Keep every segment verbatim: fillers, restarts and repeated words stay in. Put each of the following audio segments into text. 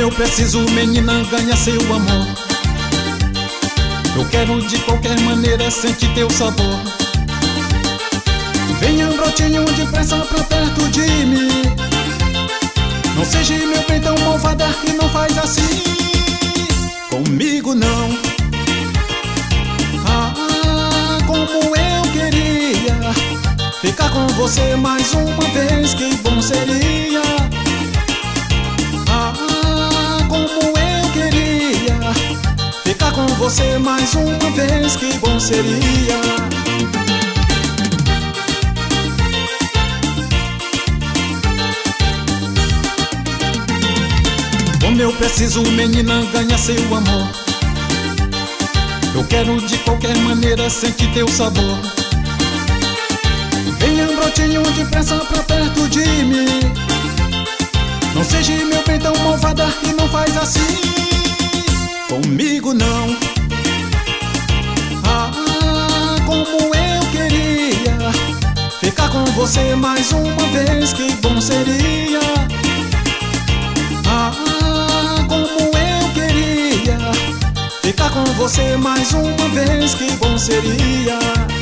eu preciso, menina, ganha seu amor. Eu quero de qualquer maneira sentir teu sabor. Venha, brotinho, depressa pra perto de mim. Não seja meu bem tão malvada e não faz assim comigo não. Ah, como eu queria ficar com você mais uma vez, que bom seria. Ah, como eu queria ficar com você mais uma vez, que bom seria. Como eu preciso, menina, ganha seu amor. Eu quero de qualquer maneira sentir teu sabor. Venha, brotinho, depressa pra perto de mim. Não seja meu bem tão malvada e não faz assim comigo não. Ah, como eu queria ficar com você mais uma vez, que bom seria. Ah, como eu queria ficar com você mais uma vez, que bom seria.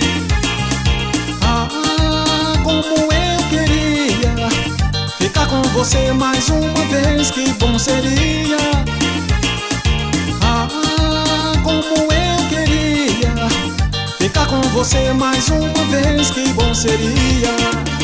Ah, como eu queria ficar com você mais uma vez, que bom seria. Ah, como eu queria ficar com você mais uma vez, que bom seria.